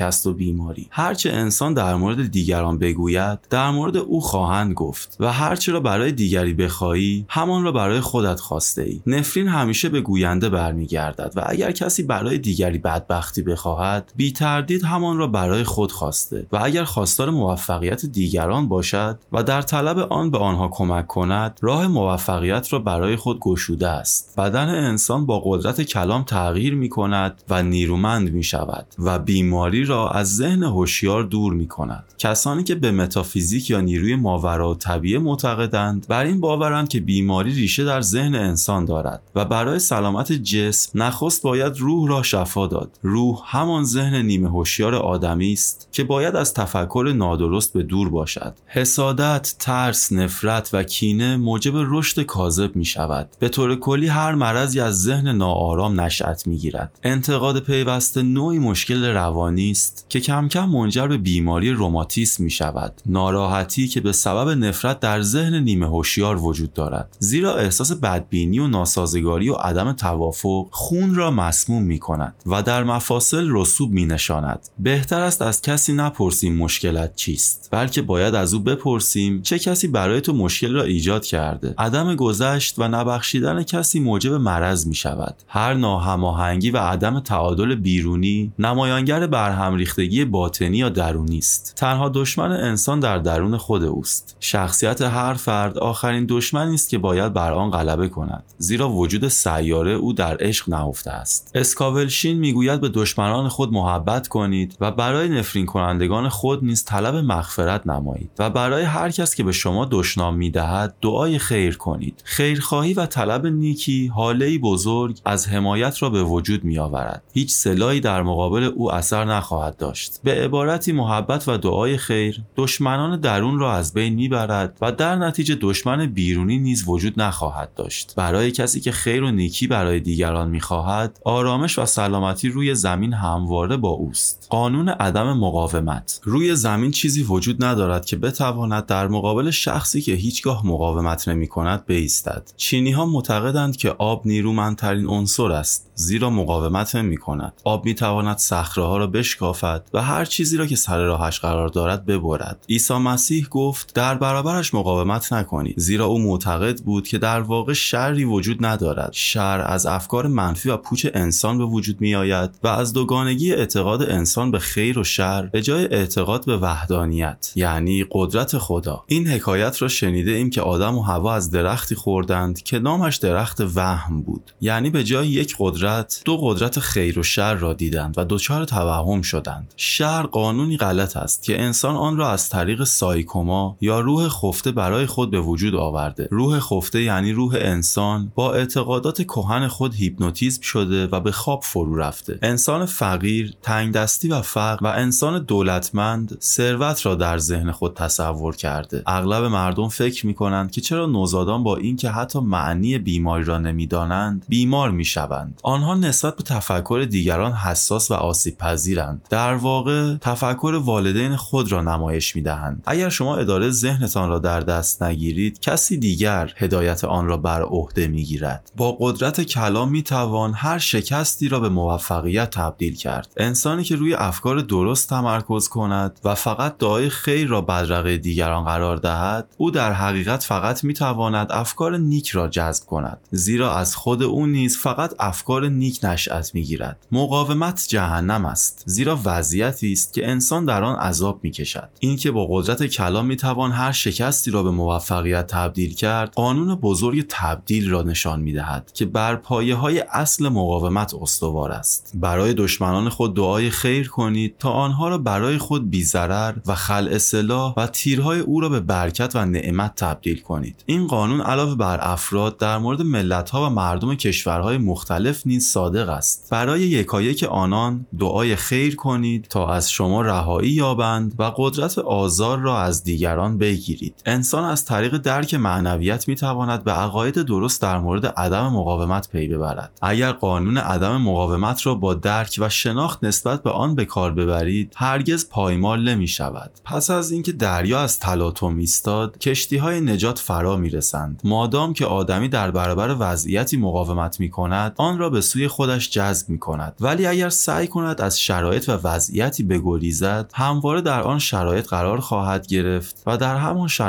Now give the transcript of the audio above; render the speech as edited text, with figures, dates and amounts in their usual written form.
شکست و بیماری. هرچه انسان در مورد دیگران بگوید در مورد او خواهند گفت و هرچه را برای دیگری بخواهی همان را برای خودت خواسته ای. نفرین همیشه به گوینده برمیگردد و اگر کسی برای دیگری بدبختی بخواهد بی تردید همان را برای خود خواسته و اگر خواستار موفقیت دیگران باشد و در طلب آن به آنها کمک کند راه موفقیت را برای خود گشوده است. بدن انسان با قدرت کلام تغییر می کند و نیرومند می شود و بیماری را از ذهن هوشیار دور می کند. کسانی که به متافیزیک یا نیروی ماوراءالطبیعه معتقدند بر این باورند که بیماری ریشه در ذهن انسان دارد و برای سلامت جسم نخست باید روح را شفا داد. روح همان ذهن نیمه هوشیار آدمی است که باید از تفکر نادرست به دور باشد. حسادت، ترس، نفرت و کینه موجب رشد کاذب می شود. به طور کلی هر مرضی از ذهن ناآرام نشأت می گیرد. انتقاد پیوسته نوعی مشکل روانی است که کم کم منجر به بیماری روماتیسم می شود. ناراحتی که به سبب نفرت در ذهن نیمه هوشیار وجود دارد، زیرا احساس بدبینی و ناسازگاری و عدم توافق خون را مسموم می کند و در مفاصل رسوب می نشاند. بهتر است از کسی نپرسیم مشکلت چیست، بلکه باید از او بپرسیم چه کسی برای تو مشکل را ایجاد کرده. عدم گذشت و نبخشیدن کسی موجب مرض می شود. هر ناهماهنگی و عدم تعادل بیرونی نمایانگر برهم ریختگی باطنی یا درونی است. تنها دشمن انسان در درون خود اوست. شخصیت هر فرد آخرین دشمنی است که باید بر آن غلبه کند، زیرا وجود سیاره او در عشق نهفته است. اسکاولشین میگوید به دشمنان خود محبت کنید و برای نفرین کنندگان خود نیز طلب مغفرت نمایید و برای هر کس که به شما دشنام میدهد دعای خیر کنید. خیرخواهی و طلب نیکی حاله‌ای بزرگ از حمایت را به وجود می آورد. هیچ سلاحی در مقابل او اثر نخواهد داشت. به عبارتی محبت و دعای خیر دشمنان درون را از بین میبرد و در نتیجه دشمن بیرونی نیز وجود نخواهد داشت. برای کسی که خیر و نیکی برای دیگران میخواهد آرامش و سلامتی روی زمین همواره با اوست. قانون عدم مقاومت. روی زمین چیزی وجود ندارد که بتواند در مقابل شخصی که هیچگاه مقاومت نمی‌کند بایستد. چینی‌ها معتقدند که آب نیرومندترین عنصر است، زیرا مقاومت نمی‌کند. آب می‌تواند صخره‌ها را بشکافد و هر چیزی را که سر راهش قرار دارد ببرد. عیسی مسیح گفت در برابرش مقاومت نکنید، زیرا او معتقد بود که در واقع شری وجود ندارد. شر از افکار منفی و پوچ انسان به وجود می‌آید و از دوگانگی اعتقاد انسان به خیر و شر به جای اعتقاد به وحدانیت، یعنی قدرت خدا. این حکایت را شنیده ایم که آدم و حوا از درختی خوردند که نامش درخت وهم بود، یعنی به جای یک قدرت دو قدرت خیر و شر را دیدند و دچار توهم شدند. شر قانونی غلط است که انسان آن را از طریق سایکوما یا روح خفته برای خود به وجود آورده. روح خفته یعنی روح انسان با اعتقادات کهن خود هیپنوتیزم شده و به خواب فرو رفته. انسان فقیر تنگ دستی و فقر و انسان دولتمند ثروت را در ذهن خود تصور کرده. اغلب مردم فکر می‌کنند که چرا نوزادان با اینکه حتی معنی بیماری را نمی‌دانند بیمار می‌شوند. آنها نسبت به تفکر دیگران حساس و آسیب پذیرند. در واقع تفکر والدین خود را نمایش می‌دهند. اگر شما اداره ذهنتان را در دست نگیرید، کسی دیگر هدایت آن را بر عهده می‌گیرد. با قدرت کلام می‌توان هر شکستی را به موفقیت تبدیل کرد. انسانی که روی افکار درست تمرکز کند و فقط دعای خیر را بدرقه دیگران قرار دهد، او در حقیقت فقط می‌تواند افکار نیک را جذب کند، زیرا از خود او نیز فقط افکار نیک نشأت می‌گیرد. مقاومت جهنم است، زیرا وضعیتی است که انسان در آن عذاب می‌کشد. این که با قدرت کلام می‌توان هر شکستی را به موفقیت تبدیل کرد، قانون بزرگ تبدیل را نشان می‌دهد که بر پایه‌های اصل مقاومت استوار است. برای دشمنان خود دعای خیر کنید تا آنها را برای خود بی‌ضرر و خلع سلاح و تیرهای او را به برکت و نعمت تبدیل کنید. این قانون علاوه بر افراد در مورد ملت‌ها و مردم کشورهای مختلف نیز صادق است. برای یکایک آنان دعای خیر کنید تا از شما رهایی یابند و قدرت آزار را از دیگران بگیرید. انسان از طریق درک معنویت می‌تواند به عقاید درست در مورد عدم مقاومت پی ببرد. اگر قانون عدم مقاومت را با درک و شناخت نسبت به آن به کار ببرید، هرگز پایمال نمی‌شود. پس از اینکه دریا از تلاطم ایستاد، کشتی‌های نجات فرا می‌رسند. مادام که آدمی در برابر وضعیتی مقاومت می‌کند، آن را به سوی خودش جذب می‌کند. ولی اگر سعی کند از شرایط و وضعیتی بگریزد همواره در آن شرایط قرار خواهد گرفت و در همان